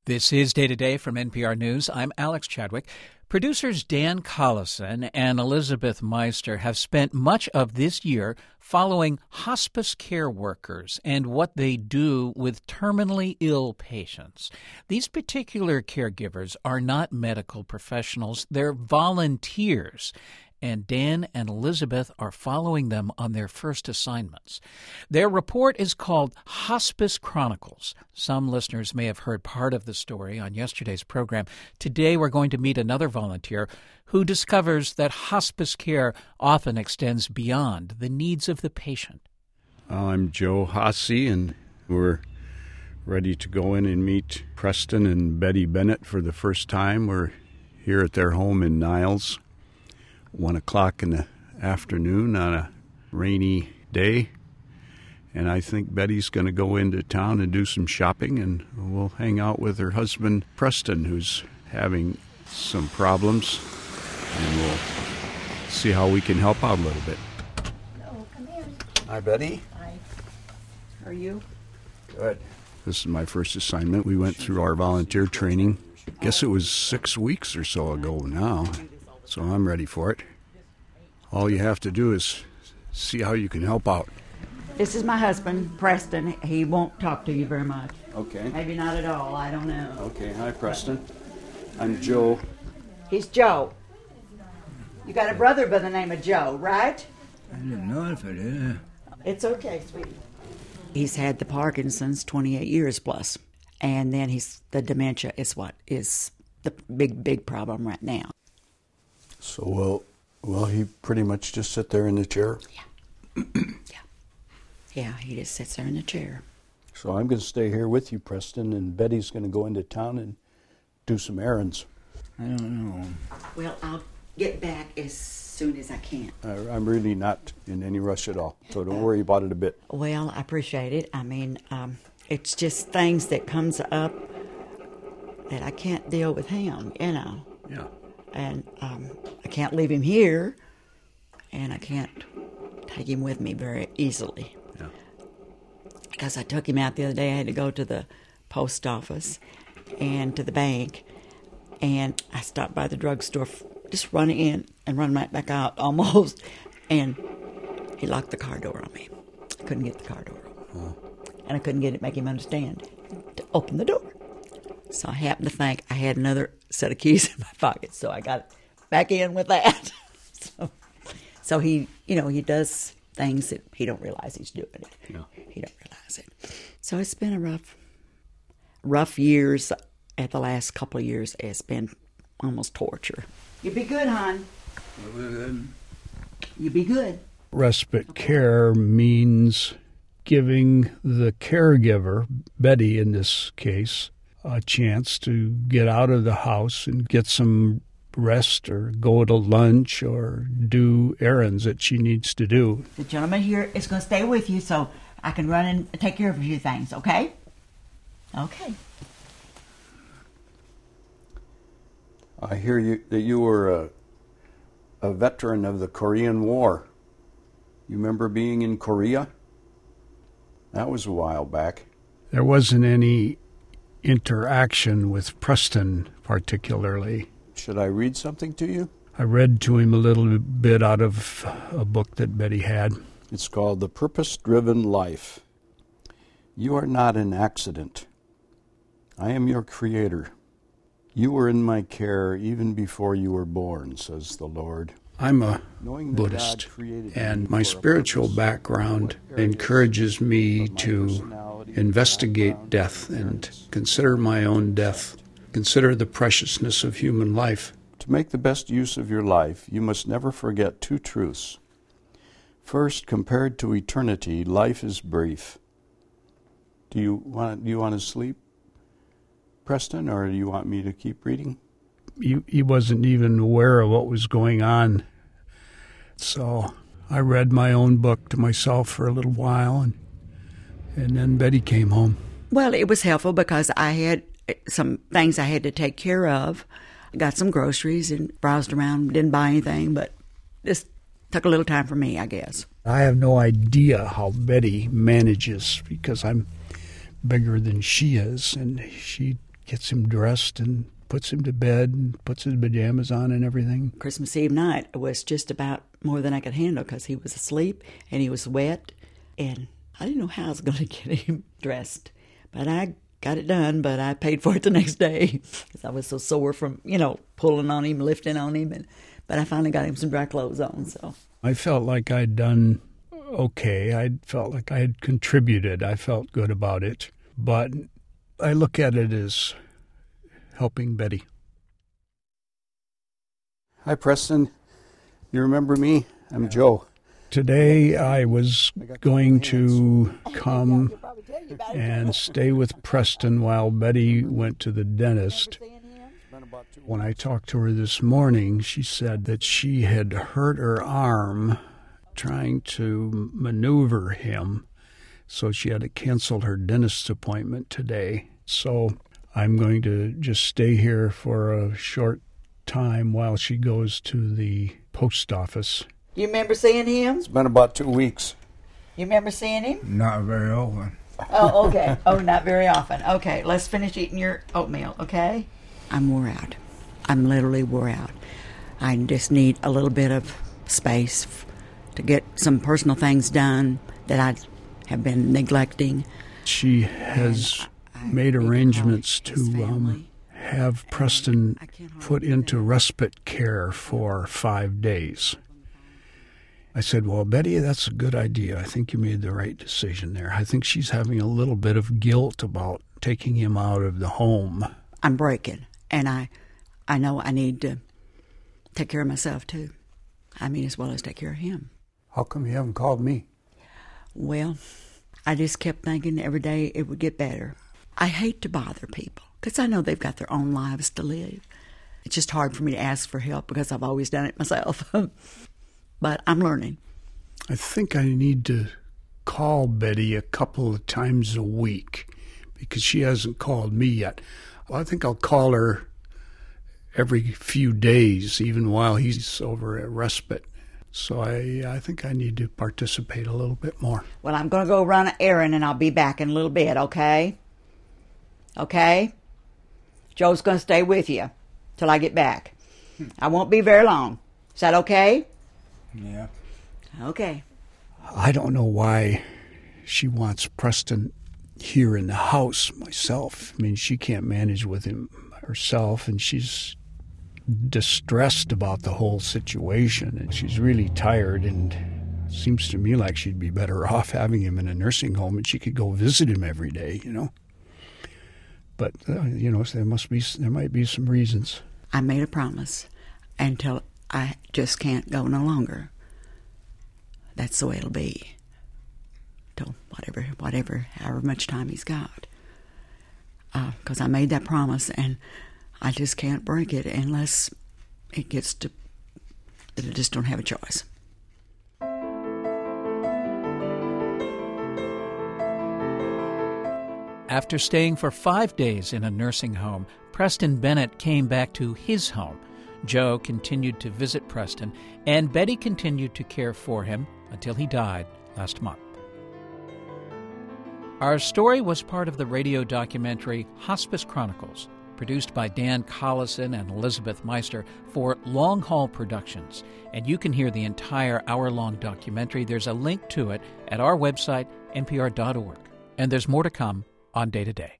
This is Day to Day from NPR News. I'm Alex Chadwick. Producers Dan Collison and Elizabeth Meister have spent much of this year following hospice care workers and what they do with terminally ill patients. These particular caregivers are not medical professionals. They're volunteers. And Dan and Elizabeth are following them on their first assignments. Their report is called Hospice Chronicles. Some listeners may have heard part of the story on yesterday's program. Today we're going to meet another volunteer who discovers that hospice care often extends beyond the needs of the patient. I'm Joe Hasse, and we're ready to go in and meet Preston and Betty Bennett for the first time. We're here at their home in Niles. 1 o'clock in the afternoon on a rainy day, and I think Betty's going to go into town and do some shopping, and we'll hang out with her husband Preston, who's having some problems, and we'll see how we can help out a little bit. Hello, come in. Hi, Betty. Hi. How are you? Good. This is my first assignment. We went through our volunteer training. I guess it was 6 weeks or so ago now. So I'm ready for it. All you have to do is see how you can help out. This is my husband, Preston. He won't talk to you very much. Okay. Maybe not at all. I don't know. Okay. Hi, Preston. I'm Joe. He's Joe. You got a brother by the name of Joe, right? I didn't know if I did. It's okay, sweetie. He's had the Parkinson's 28 years plus. And then the dementia is what is the big problem right now. So, will he pretty much just sit there in the chair? Yeah. Yeah, he just sits there in the chair. So I'm going to stay here with you, Preston, and Betty's going to go into town and do some errands. I don't know. Well, I'll get back as soon as I can. I'm really not in any rush at all, so don't worry about it a bit. Well, I appreciate it. I mean, it's just things that comes up that I can't deal with him, you know. Yeah. And I can't leave him here, and I can't take him with me very easily. Yeah. Because I took him out the other day. I had to go to the post office and to the bank, and I stopped by the drugstore, just run in and run right back out almost, and he locked the car door on me. I couldn't get the car door open, and I couldn't make him understand to open the door. So I happened to think I had another set of keys in my pocket, so I got back in with that. So he, he does things that he don't realize he's doing it. Yeah. He don't realize it. So it's been a rough years. At the last couple of years, it's been almost torture. You be good, hon. You be good. Respite care means giving the caregiver, Betty in this case, a chance to get out of the house and get some rest or go to lunch or do errands that she needs to do. The gentleman here is going to stay with you so I can run and take care of a few things, okay? Okay. I hear that you were a veteran of the Korean War. You remember being in Korea? That was a while back. There wasn't any interaction with Preston particularly. Should I read something to you? I read to him a little bit out of a book that Betty had. It's called The Purpose-Driven Life. You are not an accident. I am your creator. You were in my care even before you were born, says the Lord. I'm a Buddhist, and my spiritual background encourages me to investigate death and consider my own death, consider the preciousness of human life. To make the best use of your life, you must never forget two truths. First, compared to eternity, life is brief. Do you want to sleep, Preston, or do you want me to keep reading? He wasn't even aware of what was going on. So I read my own book to myself for a little while, and then Betty came home. Well, it was helpful because I had some things I had to take care of. I got some groceries and browsed around, didn't buy anything, but this took a little time for me, I guess. I have no idea how Betty manages because I'm bigger than she is, and she gets him dressed and puts him to bed and puts his pajamas on and everything. Christmas Eve night was just about more than I could handle because he was asleep and he was wet, and I didn't know how I was going to get him dressed. But I got it done, but I paid for it the next day because I was so sore from, pulling on him, lifting on him. But I finally got him some dry clothes on. So I felt like I'd done okay. I felt like I had contributed. I felt good about it. But I look at it as helping Betty. Hi, Preston. You remember me? I'm Joe. Today I was going to come and stay with Preston while Betty went to the dentist. When I talked to her this morning, she said that she had hurt her arm trying to maneuver him, so she had to cancel her dentist's appointment today. So I'm going to just stay here for a short time while she goes to the post office. You remember seeing him? It's been about 2 weeks. You remember seeing him? Not very often. Oh, okay. Oh, not very often. Okay, let's finish eating your oatmeal, okay? I'm wore out. I'm literally wore out. I just need a little bit of space to get some personal things done that I have been neglecting. She has made arrangements to have Preston put into respite care for 5 days. I said, well, Betty, that's a good idea. I think you made the right decision there. I think she's having a little bit of guilt about taking him out of the home. I'm breaking, and I know I need to take care of myself, too. I mean, as well as take care of him. How come you haven't called me? Well, I just kept thinking every day it would get better. I hate to bother people because I know they've got their own lives to live. It's just hard for me to ask for help because I've always done it myself. But I'm learning. I think I need to call Betty a couple of times a week because she hasn't called me yet. Well, I think I'll call her every few days, even while he's over at respite. So I think I need to participate a little bit more. Well, I'm going to go run an errand, and I'll be back in a little bit, okay? Okay? Joe's going to stay with you till I get back. I won't be very long. Is that okay? Yeah. Okay. I don't know why she wants Preston here in the house myself. I mean, she can't manage with him herself, and she's distressed about the whole situation, and she's really tired, and it seems to me like she'd be better off having him in a nursing home, and she could go visit him every day, But, there might be some reasons. I made a promise until I just can't go no longer. That's the way it'll be. Till whatever, however much time he's got. Because I made that promise, and I just can't break it unless it gets to that I just don't have a choice. After staying for 5 days in a nursing home, Preston Bennett came back to his home. Joe continued to visit Preston, and Betty continued to care for him until he died last month. Our story was part of the radio documentary Hospice Chronicles, produced by Dan Collison and Elizabeth Meister for Long Haul Productions. And you can hear the entire hour-long documentary. There's a link to it at our website, npr.org. And there's more to come on Day to Day.